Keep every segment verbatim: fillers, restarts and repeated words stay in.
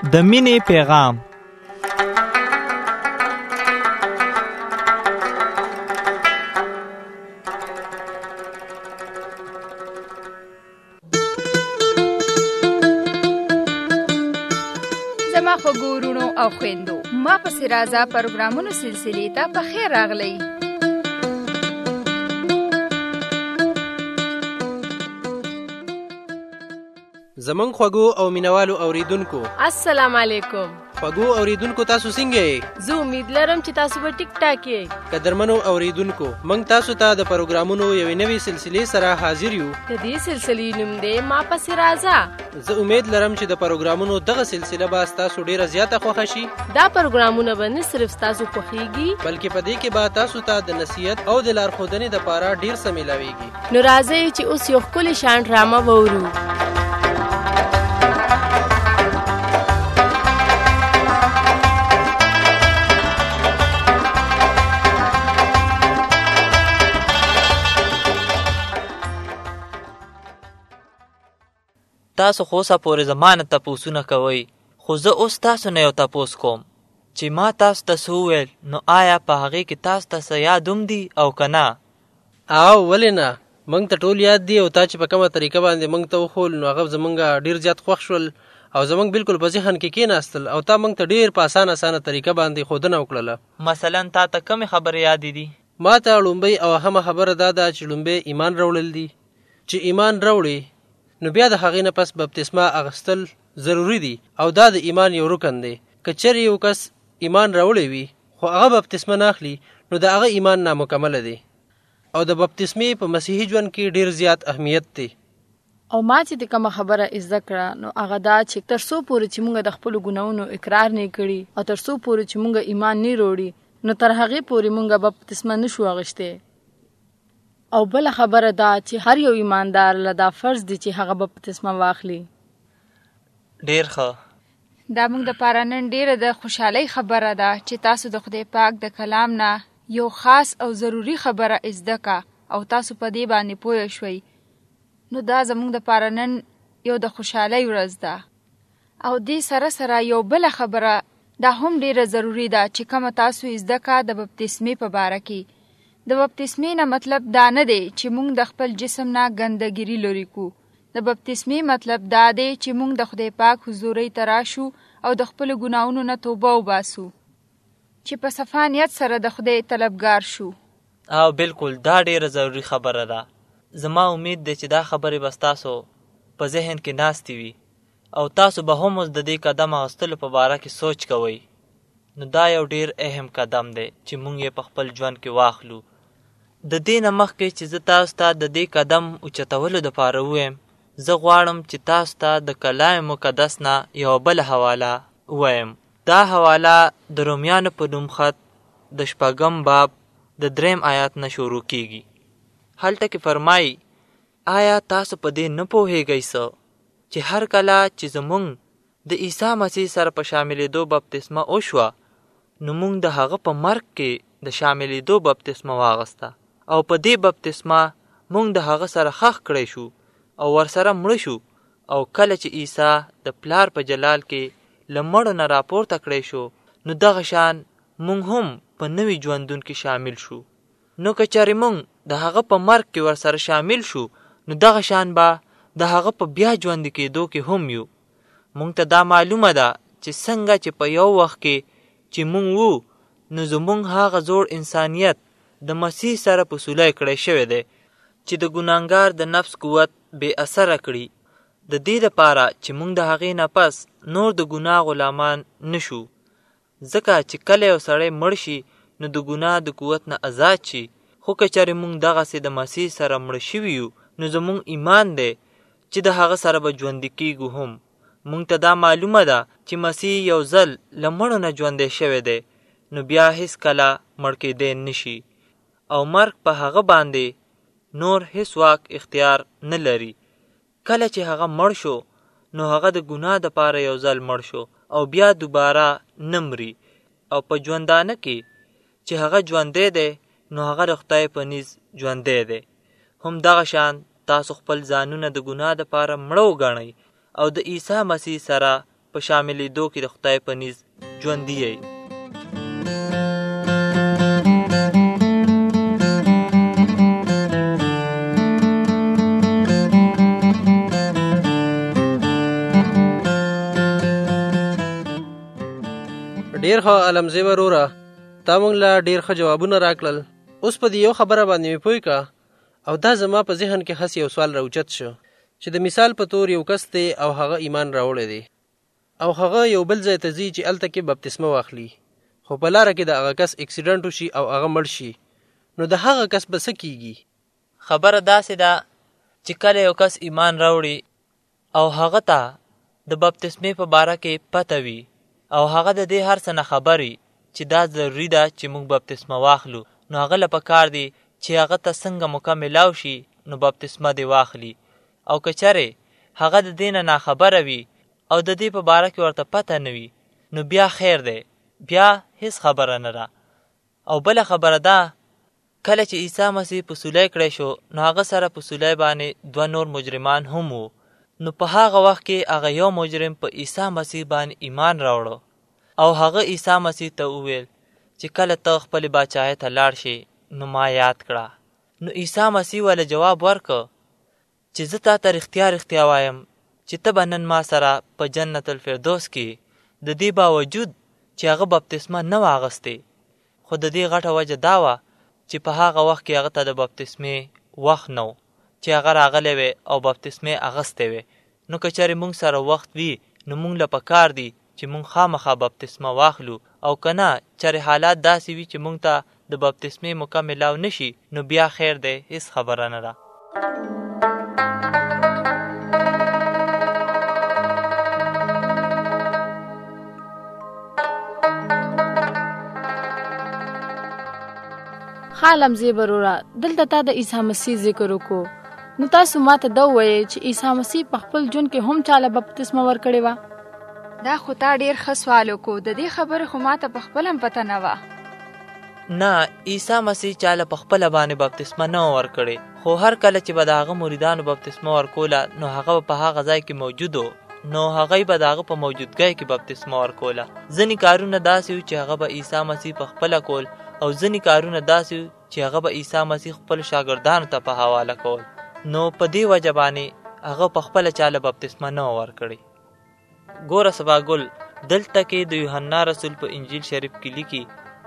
د مینې پیغام. زما خوږو وروڼو او خویندو، ما پسې راځه پروګرامونو سلسلې ته په خیر راغلی. زمونږ خوږو او مینوالو اوریدونکو السلام علیکم. خوږو اوریدونکو تاسو څنګه یې؟ زه امید لرم چې تاسو به ټیک ټاک یې. قدرمنو اوریدونکو، موږ تاسو ته د پروګرامونو یوې نوې سلسلې سره حاضر یو. د دې سلسلې نوم دی ما پسې راځه. زه امید لرم چې د پروګرامونو دغه سلسله به تاسو ډیره زیاته خوښه شي. دا پروګرامونه به نه صرف تاسو خوښیږي، بلکې په دې کې به تاسو ته د نصیحت او د لارښودنې لپاره ډیر څه ملاويږي. نو راځئ چې اوس یو ښکلی شان ډرامه وورو. تاسو خو اوسه پورې زمانه تپوسونه کوئ، خو زه اوس تاسو نه یو تپوس کوم چې ما تاسو ته څه وویل، نو آیا په هغې کې تاسو ته څه یاد هم دي او که نه؟ او ولې نه، موږ ته ټول یاد دي او تا چې په کومه طریقه باندې موږ ته وښول نو هغه زموږ ډېر زیات خوښ شول او زموږ بالکل په ذهن کې کېناستل او تا موږ ته ډېر په اسانه اسانه طریقه باندې ښودنه وکړله. مثلا تا ته کومې خبرې یادې دي؟ ما ته لومبۍ او اهمه خبره دا ده چې لومبۍ ایمان راوړل دي. چې ایمان راوړي نو بیا د هغې نه پس بپتسمه اخیستل ضروري دي او دا د ایمان یو رکن دی. که چېرې یو کس ایمان راوړی وي خو هغه بپتسمه نه اخلي نو د هغه ایمان نامکمله دی او د بپتسمې په مسیحي ژوند کې ډېر زیات اهمیت دی. او ما چې د کومه خبره زده کړه نو هغه دا چې تر څو پورې چې موږ د خپلو ګناهونو اقرار نه کړي او تر څو پورې چې موږ ایمان نه وروړي نو تر هغې پورې موږ بپتسمه نه شو اخیستی. او بله خبره دا چې هر یو ایماندار له دا فرض دی چې هغه بپتسمه واخلي. ډېر ښه. دا موږ دپاره نن ډېره د خوشحالۍ خبره ده چې تاسو د خدای پاک د کلام نه یو خاص او ضروري خبره زده که او تاسو په دې باندې پوه شوئ. نو دا زموږ دپاره نن یو د خوشحالۍ ورځ ده. او دې سره سره یو بله خبره دا هم ډېره ضروري ده چې کومه تاسو زده که د بپتسمې په باره کې. د بپتسمې نه مطلب دا نه دی چې موږ د خپل جسم نه ګندګیري لرې کو. د بپتسمې مطلب دا دی چې موږ د خدای پاک حضورۍ ته راشو او د خپلو ګناهونو نه توبه وباسو چې په صفا نیت سره د خدای طلبګار شو. او بالکل دا ډیره ضروري خبره ده. زما امید دی چې دا خبرې به ستاسو په ذهن کې ناستې وي او تاسو به هم اوس د دې قدم اخیستلو په باره کې سوچ کوئ. نو دا یو ډیر اهم قدم دی چې موږ یې په خپل ژوند کې واخلو. د دې نه مخکې چې زه تاسو ته د دې قدم اوچتولو دپاره ووایم، زه غواړم چې تاسو ته د کلام مقدس نه یوه بله حواله ووایم. دا حواله د رومیانو په نوم خط د شپږم باب د دریم آیات نه شروع کیږي. هلته کې فرمایي، آیا تاسو په دې نه پوهیږئ څه چې هر کله چې زموږ د عیسی مسیح سره په شاملېدو بپتسمه وشوه نو موږ د هغه په مرګ کې د شاملېدو بپتسمه واغسته او په دې بپتسمه موږ د هغه سره ښخ کړی شو او ورسره مړه شو. او کله چې عیسی د پلار په جلال کې له مړو نه راپورته کړی شو نو دغه شان موږ هم په نوي ژوندون کې شامل شو. نو که چېرې موږ د هغه په مرګ کې ورسره شامل شو نو دغه شان به د هغه په بیا ژوندي کېدو کې هم یو. موږ ته دا معلومه ده چې څنګه چې په یو وخت کې چې موږ وو نو زموږ هغه زوړ انسانیت د مسیح سره په صلح کړی شوی دی چې د ګناهګار د نفس قوت بې اثره کړي، د دې لپاره چې موږ د هغې نه پس نور د ګناه غلامان نشو. ځکه چې کله یو سړی مړ شي نو د ګناه د قوت نه آزاد شي. خو که چېرې موږ دغسې د مسیح سره مړه شوي یو نو زموږ ایمان دی چې د هغه سره به ژوندي کېږو هم. موږ ته دا معلومه ده چې مسیح یو ځل له مړو نه ژوندی شوی دی نو بیا هیڅ کله مړ کېدی نشي او مرګ په هغه باندې نور هیڅ واک اختیار نه لري. کله چې هغه مړ شو نو هغه د ګناه دپاره یو ځل مړ شو او بیا دوباره نه مري او په ژوندانه کې چې هغه ژوندی دی نو هغه د خدای په نیز ژوندی دی. هم دغه شان تاسو خپل ځانونه د ګناه دپاره مړه وګڼئ او د عیسی مسیح سره په په شاملېدو کې د خدای په نیز ژوندي یئ. ډیر ښه علمزی وروره، تا موږ له ډیر ښه جوابونه راکړل. اوس په دې یو خبره باندې مې پوه کا او دا زما په ذهن کې هسې یو سوال راوچت شو چې د مثال په تور یو کس دی او هغه ایمان راوړی دی او هغه یو بل ځای ته ځي چې هلته کې بپتسمه واخلي، خو په لاره کې د هغه کس اکسیډنټ وشي او هغه مړ شي، نو د هغه کس به څه کیږي؟ خبره داسې ده چې کله یو کس ایمان راوړي او هغه ته د بپتسمې په باره کې پته وي او هغه د دې هر څه نه خبر وي چې دا ضروري ده چې موږ بپتسمه واخلو، نو هغه له پکار دی چې هغه ته څنګه موقع میلاو شي نو بپتسمه دې واخلي. او که چېرې هغه د دې نه ناخبره وي او د دې په باره کې ورته پته نه وي نو بیا خیر دی، بیا هیڅ خبره نه ده. او بله خبره ده کله چې عیسی مسیح په صلیب کړی شو نو هغه سره په صلیب باندې دوه نور مجرمان هم وو، نو په هغه وخت کې هغه یو مجرم په عیسی مسیح باندې ایمان راوړو او هغه عیسی مسیح ته وویل چې کله ته خپلې باچایۍ ته لاړ شې نو ما یاد کړه. نو عیسی مسیح وله جواب ورکړ چې زه تا ته رښتیا رښتیا وایم چې ته به نن ما سره په جنت الفردوس کې، د دې باوجود چې هغه بپتسمه نه وه اخیستې، خو د دې غټه وجه دا وه چې په هغه وخت کې هغه ته د بپتسمې وخت نه و چې هغه راغلی وی او بپتسمې اخیستې وی. نو که چېرې موږ سره وخت وي نو موږ له پکار دي چې موږ خامخا بپتسمه واخلو، او که نه چېرې حالات داسې وي چې موږ ته د بپتسمې موقع میلاو نشي نو بیا خیر دی، هیڅ خبره نه ده. خالم زیبروره دلته تا د عیسی مسیح ذکر وکړو، نو تاسو ماته دا ووایئ چې عیسی مسیح په خپل ژوند کې هم چاله بپتسمه ورکړې وه؟ دا خو تا ډیر ښه سوال وکړو، د دې خبرې خو ماته په خپله هم پته نه وه. نه، عیسی مسیح چاله په خپله باندې بپتسمه نه وه ورکړې، خو هر کله چې به د هغه مریدانو بپتسمه ورکوله نو هغه په هغه ځای کې موجود و، نو هغوی به د هغه په موجودګۍ کې بپتسمه ورکوله. ځینې کارونه داسې وو چې هغه به عیسی مسیح په خپله کول او ځینې کارونه داسې وو چې هغه به عیسی مسیح خپل شاګردانو ته په حواله کول، نو په دې وجه باندې هغه په خپله چاله بپتسمه نه وه ورکړې. ګوره سبا ګل، دلته کې د یوحنا رسول په انجیل شریف کې لیکي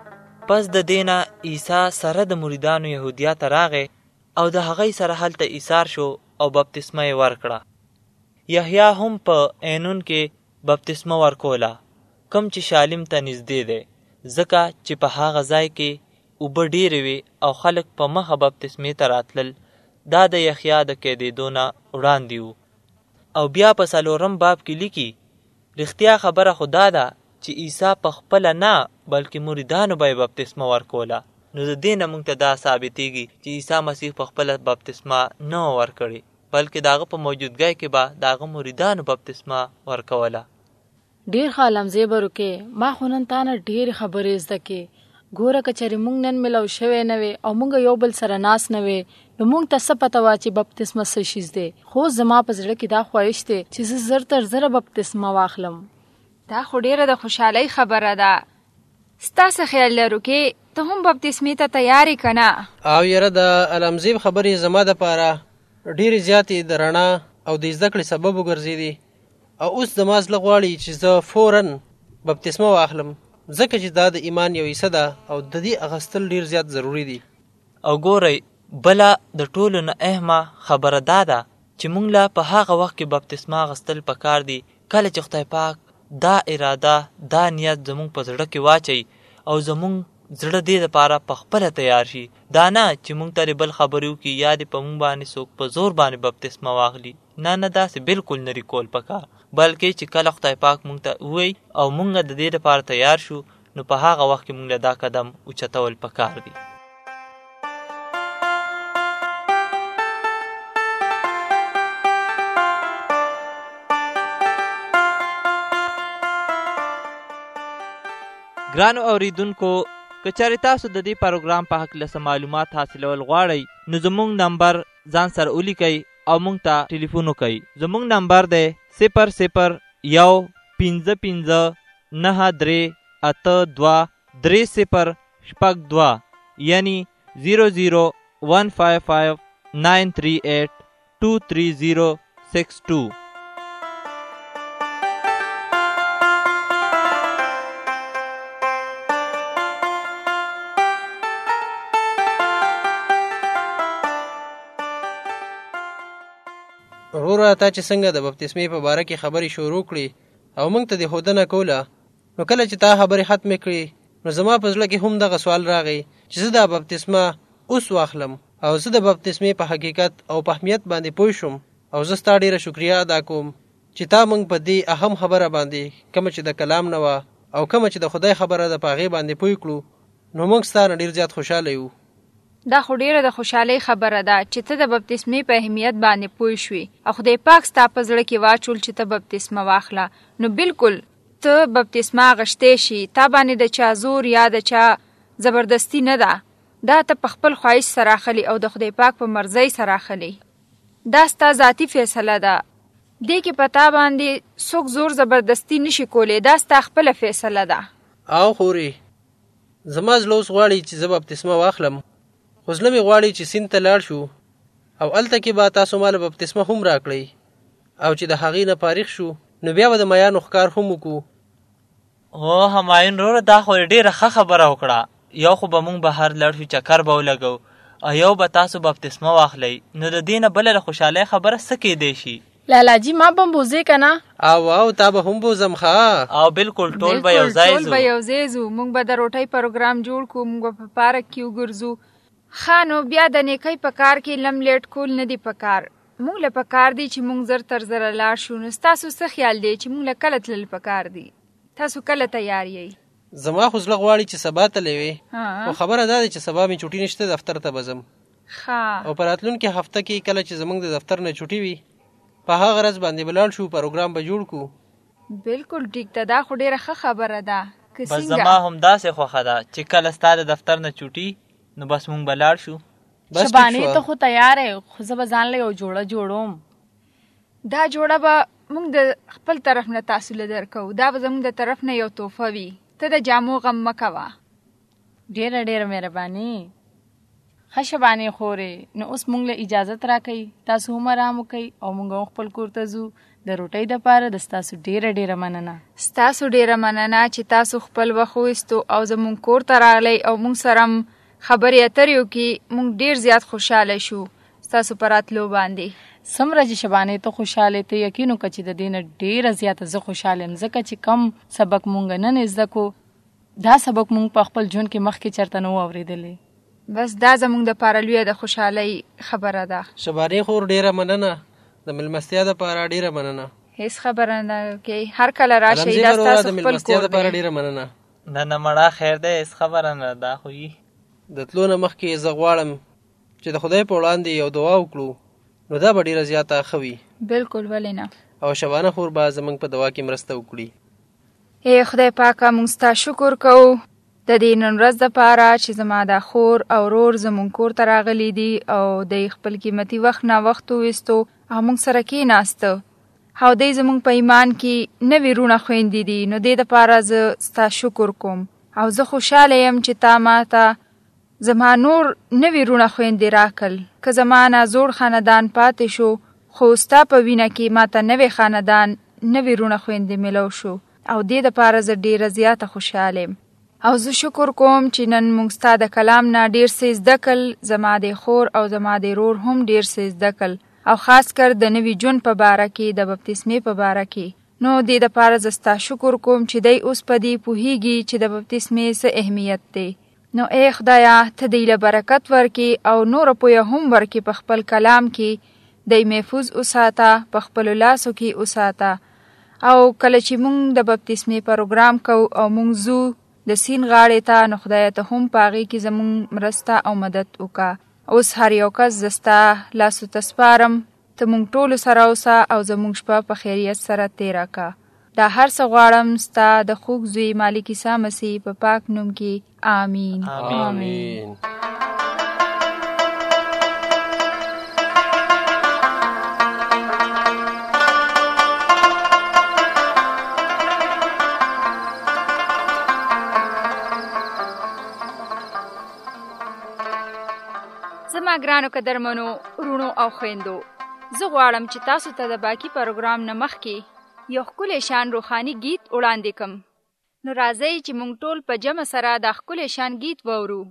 پس د دې نه عیسی سره د مریدانو یهودیا ته راغی او د هغوی سره هلته ایثار شو او بپتسمه یې ورکړه. یحیی هم په عینون کې بپتسمه ورکوله کوم چې شالیم ته نږدې دی، ځکه چې په هغه ځای کې اوبه ډېرې وې او خلک په مخه بپتسمې ته راتلل. دا د یحیی د قیدېدو نه وړاندې وو. او بیا په څلورم باب کې لیکي رښتیا خبره خو دا ده چې عیسی په خپله نه بلکې مریدانو به یې بپتسمه ورکوله. نو د دې نه موږ ته دا ثابتېږي چې عیسی مسیح په خپله بپتسمه نه وه ورکړې، بلکې د هغه په موجودګۍ کې به د هغه مریدانو بپتسمه ورکوله. ډېر ښه علمزی به روکې، ما خو نن تا نه ډېرې خبرې زده کړې. ګوره که چېرې موږ نن میلاو شوی نه وې او موږ یو بل سره ناست نه وې نو موږ ته څه پته وه چې بپتسمه څه شیز دی. خو زما په زړه کې دا خواهش دی چې زه زر تر زره بپتسمه واخلم. دا خو ډېره د خوشحالۍ خبره ده. ستاسو خیال لرو کې ته هم بپتسمې ته تیار یې که نه؟ او یاره د علمزی خبرې زما دپاره ډېرې زیاتې د رڼا او د زده کړې سبب وګرځېدې او اوس زما زړه غواړي چې زه فوراً بپتسمه واخلم، ځکه چې دا د ایمان یو حصه ده او د دې اخیستل ډېر زیات ضروري دي. او ګورئ بله د ټولو نه اهمه خبره دا ده چې موږ له په هغه وخت کې بپتسمه اخیستل پکار دي کله چې خدای پاک دا اراده دا نیت زموږ په زړه کې واچوي او زموږ زړه دې دپاره په خپله تیار شي. دا نه چې موږ ته بل خبرې وکړي یا دې په موږ باندې څوک په زور باندې بپتسمه واخلي. نه نه، داسې بالکل نري کول پکار، بلکې چې کله خدای پاک موږ ته ووایي او موږ د دې دپاره تیار شو نو په هغه وخت کې موږ له دا قدم اوچتول پکار دي. ګرانو اوریدونکو، که چېرې تاسو د دې پروګرام په هکله څه معلومات حاصلول غواړئ نو زموږ نمبر ځان سره ولیکئ او موږ ته ټلیفون وکئ. زموږ نمبر دی صفر صفر یو پنځه پنځه نهه درې اته دوه درې صفر شپږ دوه یعنی زیرو زیرو ون فایو فایو ناین تھری ایٹ ټو تھری زیرو سکس ټو. وروره تا چې څنګه د بپتسمې په باره کې خبرې شروع کړې او موږ ته د ښودنه کوله، نو کله چې تا خبرې ختمې کړې نو زما په زړه کې هم دغه سوال راغی چې زه دا بپتسمه اوس واخلم او زه د بپتسمې په حقیقت او په اهمیت باندې پوه شم، او زه ستا ډېره شکریه ادا کوم چې تا موږ په دې اهم خبره باندې کومه چې د کلام نه وه او کومه چې د خدای خبره ده په هغې باندې پوه کړو، نو موږ ستا نه ډېر زیات خوشحاله یو. دا خو ډیره د خوشحالۍ خبره ده چې ته د بپتسمې په اهمیت باندې پوه شوې او خدای پاک ستا په زړه کې واچول چې ته بپتسمه واخله. نو بالکل ته بپتسمه اخیستی شي، تا باندې د چا زور یا د چا زبردستی نه ده، دا ته په خپل خواهش سره اخلي او د خدای پاک په مرضۍ سره اخلي. دا ستا ذاتي فیصله ده، دې کې په تا باندې څوک زور زبردستی نشي کولی، دا ستا خپله فیصله ده. او خورې زما زړه اوس غواړي چې زه بپتسمه واخلم، خو زړه مې غواړي چې سیند ته لاړ شو او هلته کې به تاسو ماله بپتسمه هم راکړئ او چې د هغې نه فارغ شو نو بیا به د میانو ښکار هم وکړو. هو همایون وروره دا خو ډېره ښه خبره وکړه. یو خو به مونږ بهر لاړ شو چکر به ولګو او یو به تاسو بپتسمه واخلئ، نو د دې نه بله له خوشحالۍ خبره څه کیدی شي؟ لالاجي ما به هم بوځې که نه؟ او او تا به هم بوځم ښه. او بالکل ټول به یو ځای ځو. ټول به یو ځای ځو، موږ به د روټۍ پروګرام جوړ کړو، موږ به په پارک کې وګرځو. ښه نو بیا د نیکۍ په کار کې لم لیټ کول نه دي په کار، موږ له په کار دی چې موږ زر تر زره لاړ شو. نو ستاسو څه خیال دی چې موږ له کله تلل په کار دی؟ تاسو کله تیار یئ؟ زما خو زړه غواړي چې سبا تللی وې، خو خبره دا ده چې سبا مې چوټي نشته، دفتر ته به ځم. ښه او په راتلونکې هفته کې کله چې زموږ د دفتر نه چوټي وي په هغه ورځ باندې به لاړ شو، پروګرام به جوړ کړو. بالکل ټیک ده، دا خو ډېره ښه خبره ده. بس زما هم داسې خوښه ده چې کله ستا د دفتر نه چوټي نو بس مونږ به لاړ شو. شبانې ته خو تیار یې، خو زه به ځان له یو جوړه جوړوم. دا جوړه به مونږ د خپل طرف نه تاسو له درکوو، دا به زموږ د طرف نه یو تحفه وي. ته د جامو غم مه کوه. ډېره ډېره مهرباني. ښه شبانې خورې، نو اوس مونږ له اجازت راکوئ، تاسو هم ارام وکئ او مونږ هم خپل کور ته ځو. د روټۍ دپاره د ستاسو ډېره ډېره مننه. ستاسو ډېره مننه چې تاسو خپل وخت وایستو او زموږ کور ته راغلی او مونږ سره خبرې اترې وکړي. مونږ ډېر زیات خوشحاله شو ستاسو په راتلو باندې. څومره چې شبانې ته خوشحاله ته یقین وکړه چې د دې نه ډېره زیاته زه خوشحاله یم، ځکه چې کم سبق مونږ نن زده کړو دا سبق مونږ په خپل ژوند کې مخکې چېرته نه و اورېدلی. بس دا زموږ دپاره لویه د خوشحالۍ خبره ده. شبانې خور ډېره مننه، د مېلمستیا دپاره ډېره مننه. هېڅ خبره نه کوي، هر کله راشئ، دا ستاسو خپل کور دی. دپاره ډېره مننه. نه نه مړه خیر دی، هېڅ خبره نه، دا خو یي. د تلو نه مخکې زه غواړم چې د خدای په وړاندې یو دعا وکړو، نو دا به ډېره زیاته ښه وي. بالکل، ولې نه. او شبانه خور به زموږ په دعا کې مرسته وکړي. ای خدای پاکه، موږ ستا شکر کوو د دې نن ورځ دپاره چې زما دا خور او ورور زموږ کور ته راغلی دي او دی خپل قیمتي وخت نه وخت وویستو او موږ سره کېناسته او دی زموږ په ایمان کې نوې رونه خویندې دي. نو دې دپاره زه ستا شکر کوم او زه خوشحاله یم چې تا ما ته زما نور نوې رونه خویندې راکړل. که زما نه زوړ خاندان پاتې شو، خو ستا په وینه کې ما ته نوې خاندان نوې رونه خویندې میلو شو او دې دپاره زه ډېره زیاته خوشحاله یم. او زه شکر کوم چې نن موږ ستا د کلام نه ډېر څه زده کړل، زما د خور او زما د رور هم ډېر څه زده کړل، او خاص کر د نوي ژوند په باره کې، د بپتسمې په باره کې. نو دې دپاره زه ستا شکر کوم چې دی اوس په دې پوهیږي چې د بپتسمې څه اهمیت دی. نو ای خدایا، ته دی له برکت ورکې او نوره پویه هم ورکې په خپل کلام کې، دی محفوظ وساته، په خپلو لاسو کې وساته. او کله چې مونږ د بپتسمې پروګرام کوو او مونږ ځو د سیند غاړې ته، نو خدایه ته هم په هغې کې زمونږ مرسته او مدد وکړه. اوس هر یو کس زه ستا لاسو ته سپارم، ته مونږ ټولو سره اوسه او زمونږ شپه په خیریت سره تېره کړه. دا هر څه غواړم ستا د خوږ زوی مالک عیسی مسیح په پاک نوم کې. آمین. آمین. زما ګرانو قدرمنو وروڼو او خویندو، زه غواړم چې تاسو ته د باقي پروګرام نه مخکې یو ښکلی شان روحاني گیت وړاندې کړم. نو راځئ چې موږ ټول په جمع سره دا ښکلی شان گیت واورو.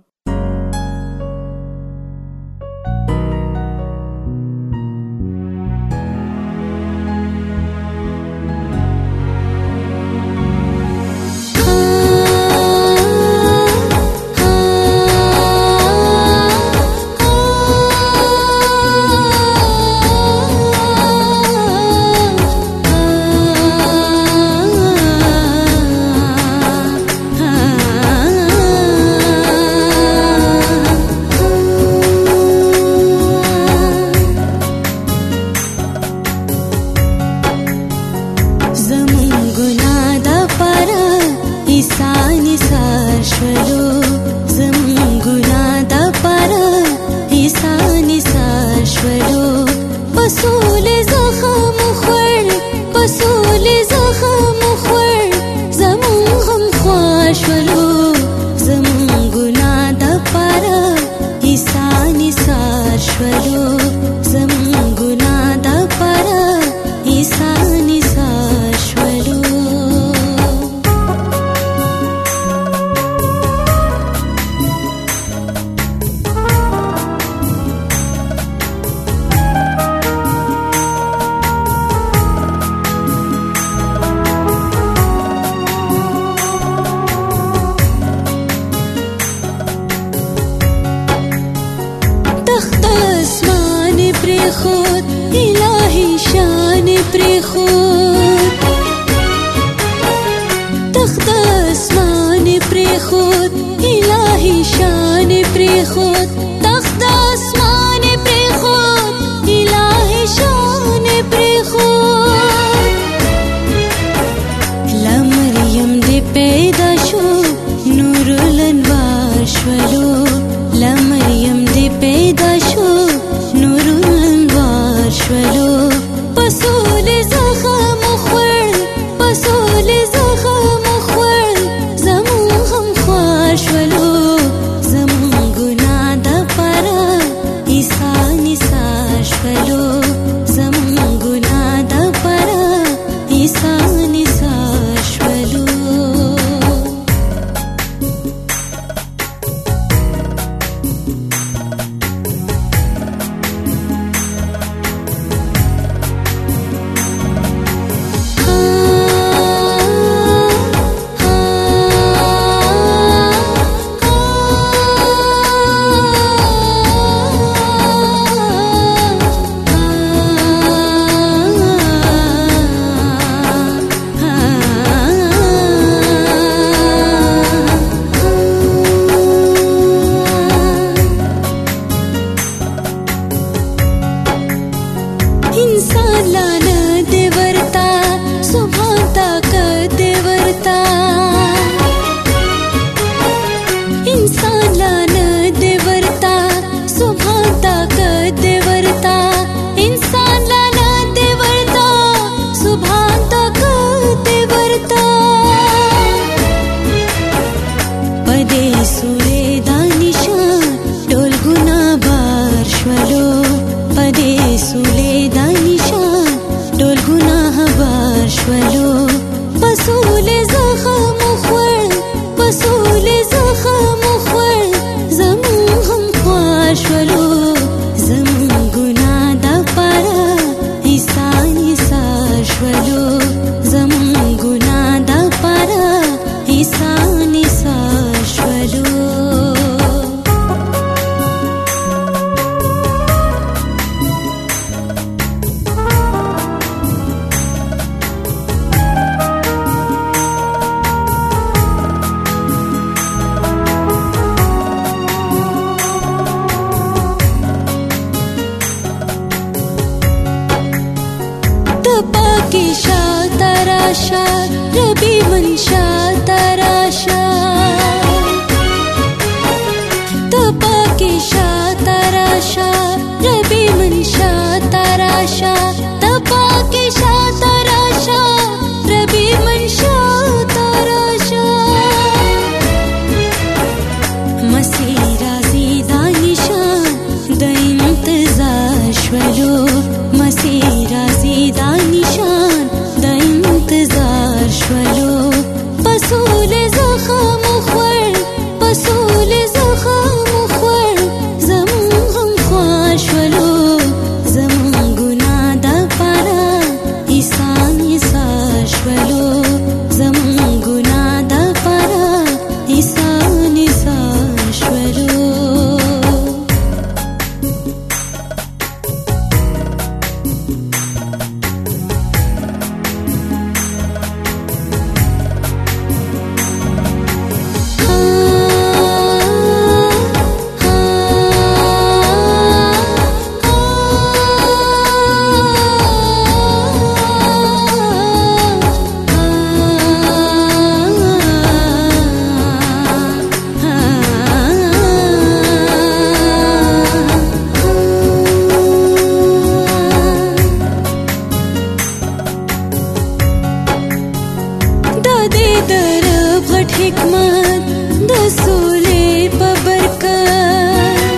مسیح رازی دانشان حکمت د سولې په برکت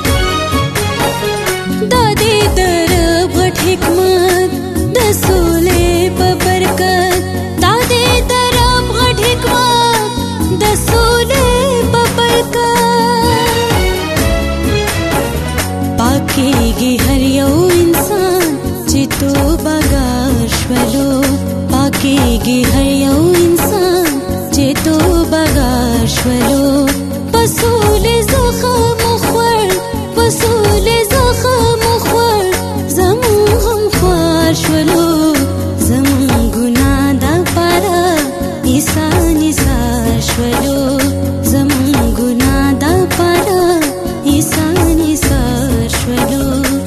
دا دې د رب غټ حکمت د سولې په برکت دا دې د رب غټ حکمت د سولې په برکت پاکيږي هر یو انسان چې توبهګار شولو پاکيږي هر یو انسان چې توبهګار شولو پسول زخم خور پسول زخم خور زمون غم خوار شولو زمون ګناه د پاره عیسی نثار شولو زمون ګناه د پاره عیسی نثار شولو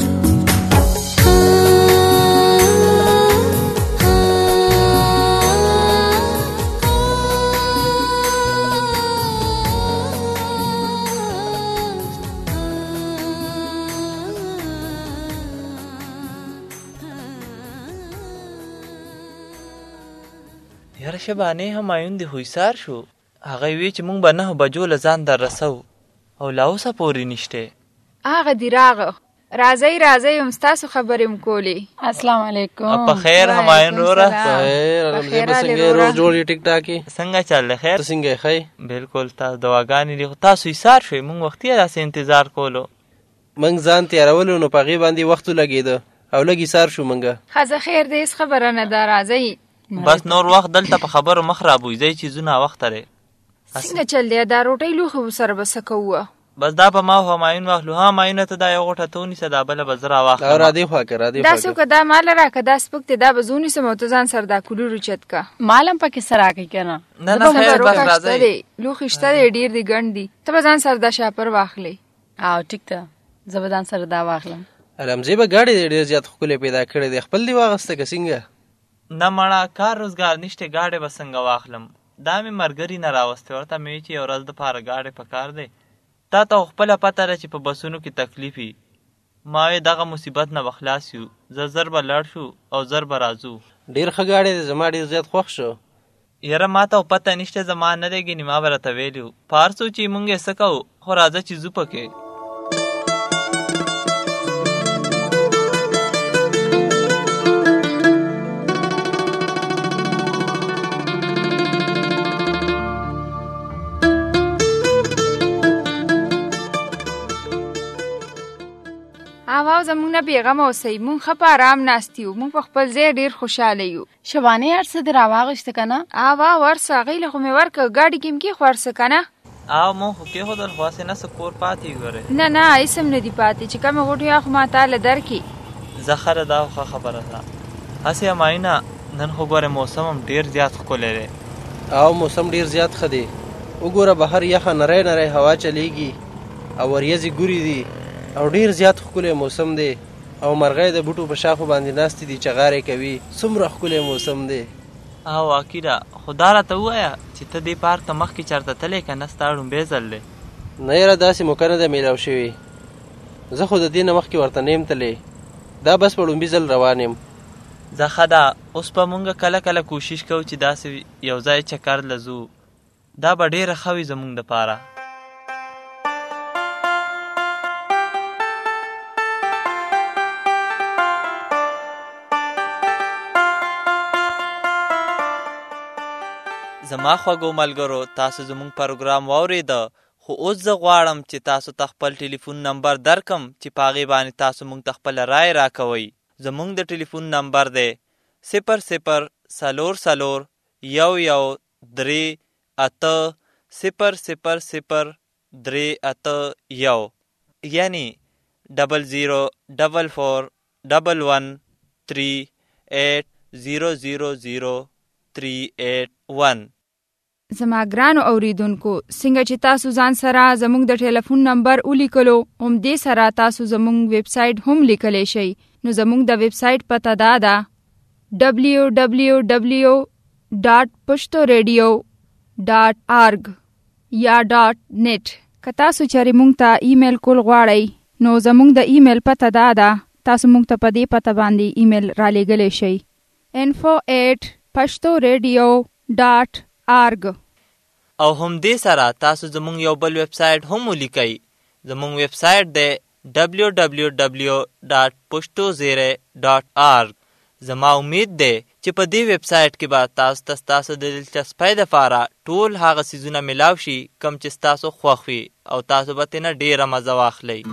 یاره شبانې همایون د هویسار شو هغه وی چې مونږ به نه بجو له ځان در رسو او لا اوسه پورې نشته هغه دی راغه راځي راځي هم ستاسو خبرې م کولې السلام علیکم په خیر همایون روره خیر الحمدلله څنګه رو جوړی ټیک ټاکي څنګه چل خیر څنګه خی بالکل تاسو دواګانې دي تاسو ایثار شوي مونږ وختي راځي انتظار کولو مونږ ځان تیارولو نو پغې باندې وخت لګیدو او لګي سار شو مونږه خزه خیر دې خبره نه ده راځي بس نور وخت دلته په خبرو مخ را بوځي چې زونه وخت لري څنګه چل دی دا روټي لوخه سره بس کوه بس دا په ما همایون واخلو ها همایون ته دا یو غټه تونی صدا بل بزرا واخلو او را دی خوا کرا دی دا څوک دا مال راکه دا سپکت دا بزونی سموتزان سر دا کولو رچت کا مالم پکې سره کوي کنه نه نه خیر بس راځي لوخشته ډیر دی ګڼ دی ته ځان سر دا شاپر واخلې او ټیک ته زبدان سره دا واخلم رمزي به گاډي ډیر زیات خپل پیدا کړی دی خپل دی واغسته کسینګه نه مړه کار روزګار نشته گاډي بسنګ واخلم دا مې مرګري نه راوسته ورته مې چې ورځ د پاره گاډي پکار دی تا ته خپل پته را چې په بسونو کې تکلیفي ما دغه مصیبت نه بخلاص یو زر زر به لړ شو او زر به راځو ډیر خګاړي زما ډیر زیات خوښ شو یاره ما ته پته نشته زما نه دیږي ما ورته ویلو پارسو چې مونږه سکو خو راځه چې زو پکې اواو زمونږ نه بیغمه اوسئ مونږ ښه په ارام ناست یو مونږ په خپل ځای ډېر خوشحاله یو شبانې هر څه دې راواغېسته که نه اوا ورسه هغې له خو مې ورکړه ګاډي کې م کېښو ورسه که نه او مونږ خو کېښودل خو هسې نه څه کور پاتې ګورې نه نه هېڅ هم نه دي پاتې چې کومې غوټې یا خو ما تاله درکړي زه ښه دا ښه خبره ده هسې همایونه نن خو ګورې موسم هم ډېر زیات ښکلی دی او موسم ډېر زیات ښه دی وګوره بهر یخه نری نری هوا چلیږي او وریځې ګوري دي او ډیر زیات ښکلی موسم دی او مرغۍ د بوټو په شاخو باندې ناستې دي چغارې کوي څومره ښکلی موسم دی او واقعا خو دا راته ووایه چې ته دې پارک ته مخکې چېرته تللی که نه ستا ړومبی ځل دی نه یاره داسې موقع نه ده میلاو شوې زه خو د دې نه مخکې ورته نه یم تللی دا بس په ړومبي ځل روان یم زه ښه ده اوس به مونږ کله کله کوشش کوو چې داسې یو ځای چکر له ځو دا به ډېره ښه وي زمونږ دپاره زما خوږو ملګرو تاسو زموږ پروګرام واورېده خو اوس زه غواړم چې تاسو ته خپل ټلیفون نمبر درکم چې په هغې باندې تاسو موږ ته خپله رایې راکوئ زموږ د ټلیفون نمبر دی صفر صفر څلور څلور یو یو درې اته صفر صفر صفر درې اته یو یعنی ډبل زیرو ډبل فور ډبل ون تھری ایٹ زیرو زیرو زیرو تھری ایٹ ون زما ګرانو اوریدونکو څنګه چې تاسو ځان سره زموږ د ټلیفون نمبر ولیکلو همدې سره تاسو زموږ ویب سایټ هم لیکلی شئ نو زموږ د ویب سایټ پته دا ده ډبلیو ډبلیو ډبلیو ډاټ پښتو ریډیو ډاټ آرګ یا ډاټ نیټ که تاسو چېرې موږ ته ایمیل کول غواړئ نو زموږ د ایمیل پته دا ده تاسو موږ ته په دې پته باندې ایمیل رالیږلی شئ info at pashto radio dot org او هم دې سره تاسو زمونږ یو بل ویب سایټ هم ولیکئ. زمونږ ویب سایټ دی ډبلیو ډبلیو ډبلیو ډاټ پښتو زیری ډاټ آرګ. زما امید دی چې په دې ویب سایټ کې به تاسو ته ستاسو د دلچسپۍ دپاره ټول هغه څیزونه میلاو شي کوم چې ستاسو خوښ وي او تاسو به ترېنه ډېره مزه واخلئ.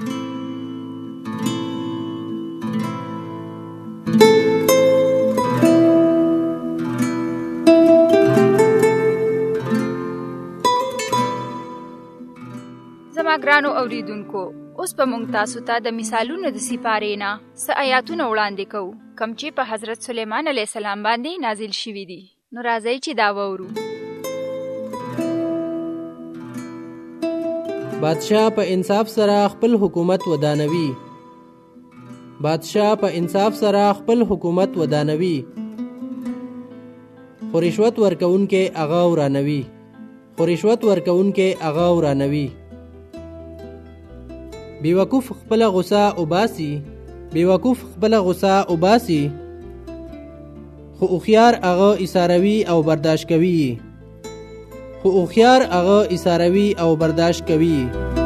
زما ګرانو اوریدونکو، اوس به موږ تاسو ته د مثالونو د سپارې نه څه آیاتونه وړاندې کوو کوم چې په حضرت سلیمان علیه السلام باندې نازل شوي دي. نو راځئ چې دا واورو. بادشاہ په انصاف سره خپل حکومت ودانوي. بادشاہ په انصاف سره خپل حکومت ودانوي. خو رشوت ورکوونکې هغه ورانوي. خو رشوت ورکوونکې هغه ورانوي. بیوقوف خپل غصه وباسي. بیوقوف خپل غصه وباسي. خو هوښیار هغه ایثاروي او برداشت کوي. خو هوښیار هغه ایثاروي او برداشت کوي.